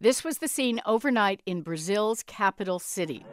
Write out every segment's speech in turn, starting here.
This was the scene overnight in Brazil's capital city.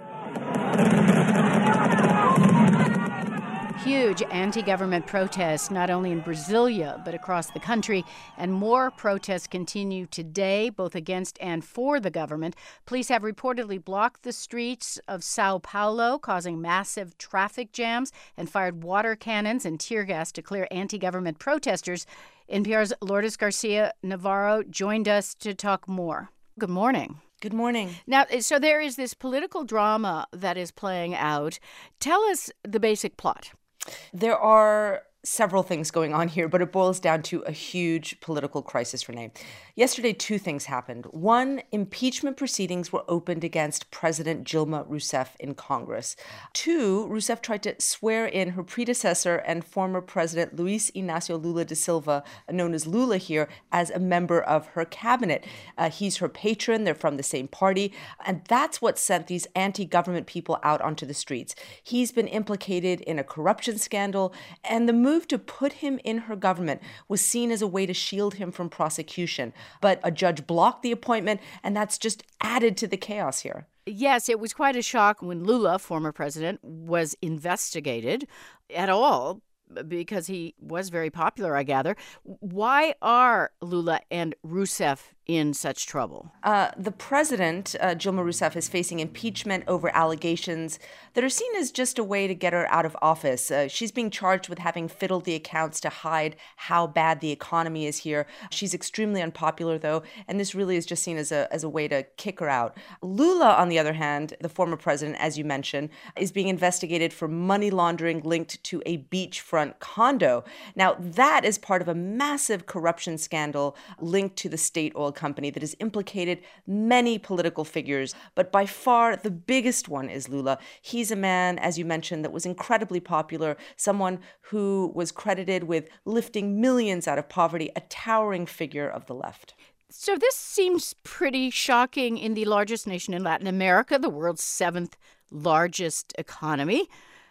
Huge anti-government protests, not only in Brasilia, but across the country. And more protests continue today, both against and for the government. Police have reportedly blocked the streets of Sao Paulo, causing massive traffic jams, and fired water cannons and tear gas to clear anti-government protesters. NPR's Lourdes Garcia Navarro joined us to talk more. Good morning. Good morning. Now, so there is this political drama that is playing out. Tell us the basic plot. There are several things going on here, but it boils down to a huge political crisis, Renee. Yesterday, two things happened. One, impeachment proceedings were opened against President Dilma Rousseff in Congress. Two, Rousseff tried to swear in her predecessor and former President Luiz Inácio Lula da Silva, known as Lula here, as a member of her cabinet. He's her patron. They're from the same party. And that's what sent these anti-government people out onto the streets. He's been implicated in a corruption scandal, and the move to put him in her government was seen as a way to shield him from prosecution. But a judge blocked the appointment, and that's just added to the chaos here. Yes, it was quite a shock when Lula, former president, was investigated at all because he was very popular, I gather. Why are Lula and Rousseff in such trouble? The president, Dilma Rousseff, is facing impeachment over allegations that are seen as just a way to get her out of office. She's being charged with having fiddled the accounts to hide how bad the economy is here. She's extremely unpopular, though, and this really is just seen as a way to kick her out. Lula, on the other hand, the former president, as you mentioned, is being investigated for money laundering linked to a beachfront condo. Now, that is part of a massive corruption scandal linked to the state oil company that has implicated many political figures. But by far, the biggest one is Lula. He's a man, as you mentioned, that was incredibly popular, someone who was credited with lifting millions out of poverty, a towering figure of the left. So this seems pretty shocking in the largest nation in Latin America, the world's seventh largest economy.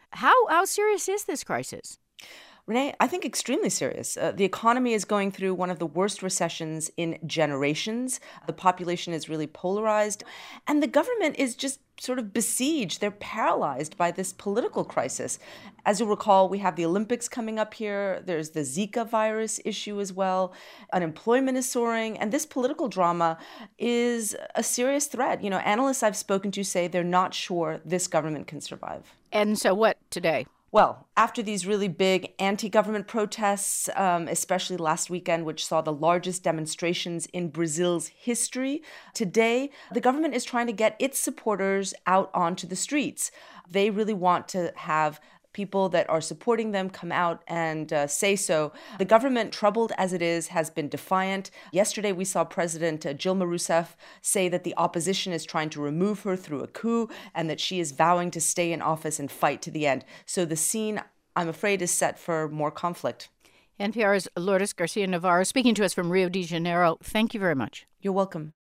How serious is this crisis? Renee, I think extremely serious. The economy is going through one of the worst recessions in generations. The population is really polarized, and the government is just sort of besieged. They're paralyzed by this political crisis. As you'll recall, we have the Olympics coming up here. There's the Zika virus issue as well. Unemployment is soaring, and this political drama is a serious threat. You know, analysts I've spoken to say they're not sure this government can survive. And so what today? Well, after these really big anti-government protests, especially last weekend, which saw the largest demonstrations in Brazil's history, today the government is trying to get its supporters out onto the streets. They really want to have people that are supporting them come out and say so. The government, troubled as it is, has been defiant. Yesterday, we saw President Dilma Rousseff say that the opposition is trying to remove her through a coup and that she is vowing to stay in office and fight to the end. So the scene, I'm afraid, is set for more conflict. NPR's Lourdes Garcia Navarro speaking to us from Rio de Janeiro. Thank you very much. You're welcome.